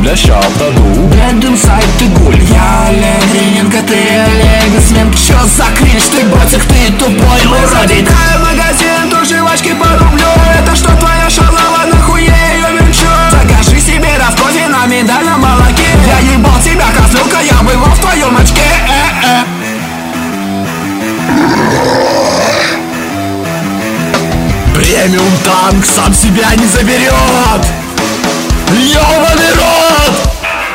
гуляща в году. Dead inside ты гуль. Я Олег Гриненко, ты Олег Слим. Чё за кринж, ты ботик, ты тупой уродик. Дай магазин, тут жвачки по рублю. Это что, твоя шалава, нахуй я её менчу? Закажи себе раскофе на миндальном молоке. Я ебал тебя, козлюка, я бывал в твоем очке. Премиум танк сам себя не заберет. Ёбаный рот!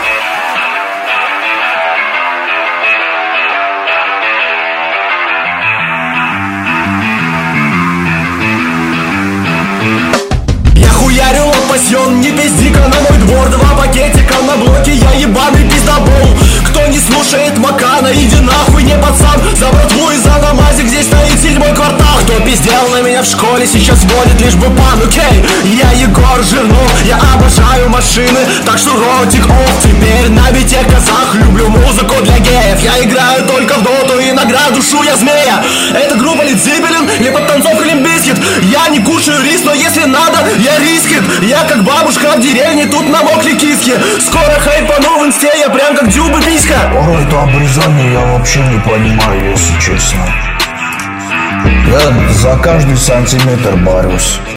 Я хуярю лопасьон, не пизди-ка на мой двор. 2 пакетика на блоке, я ебаный пиздобол. Кто не слушает Макана, иди нахуй, не пацан. За братву и за намазик, здесь стоит 7-й квартал. Кто пиздел на меня в школе, сейчас водит лишь бы пан, окей. Я Егор Жирнов, я обожаю машины, так что ротик оф. Теперь на бите казах, люблю музыку для геев. Я играю только в доту, иногда душу я змея. Это группа Led Zeppelin, не подтанцовка Limp Bizkit. Я не кушаю рис, но если надо, я рискет. Я как бабушка в деревне, тут намокли киски. Скоро хайпану в инсте, я прям как Дзюба Писька. Это обрезание я вообще не понимаю, если честно. Я за каждый сантиметр борюсь.